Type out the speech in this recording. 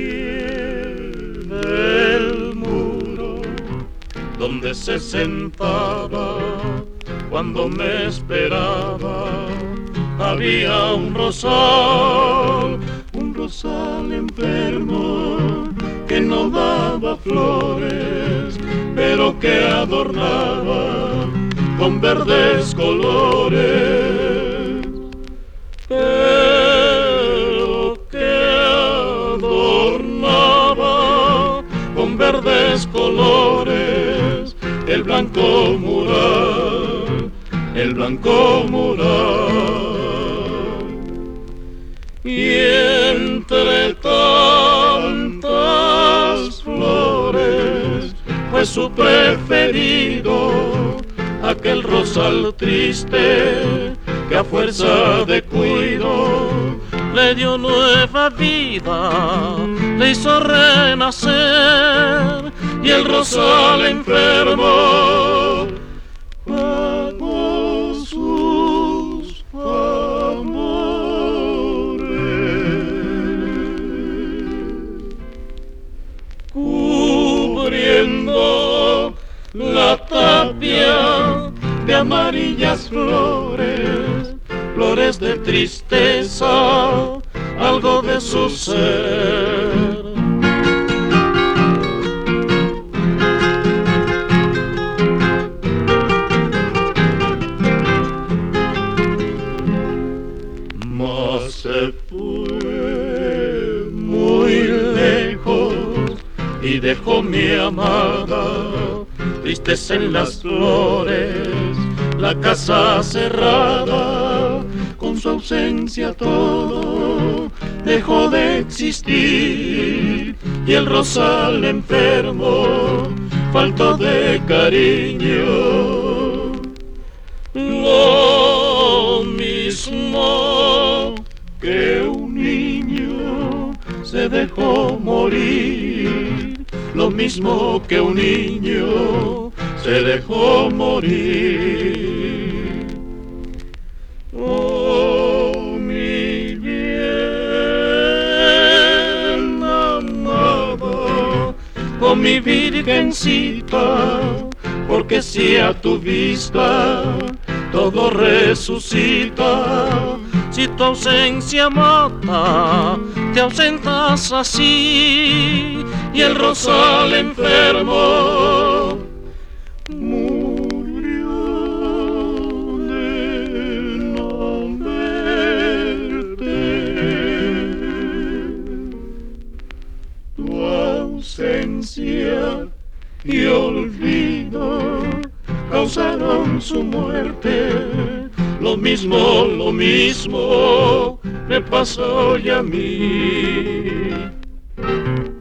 del muro donde se sentaba cuando me esperaba había un rosal enfermo que no daba flores, pero que adornaba con verdes colores, pero que adornaba con verdes colores el blanco mural, el blanco mural. Y entre tantas flores fue su preferido aquel rosal triste que a fuerza de cuido le dio nueva vida, le hizo renacer, y el rosal enfermo pagó sus amores, cubriendo la tapia de amarillas flores, flores de tristeza, algo de su ser. Mas se fue muy lejos y dejó mi amada tristes en las flores, la casa cerrada, con su ausencia todo dejó de existir, y el rosal enfermo faltó de cariño. Lo mismo que un niño se dejó morir, lo mismo que un niño se dejó morir. Oh, mi bien amada, oh, mi virgencita, porque si a tu vista todo resucita, si tu ausencia mata, te ausentas así, y el rosal enfermo murió de no verte. Tu ausencia y olvido causaron su muerte. Lo mismo me pasó ya a mí.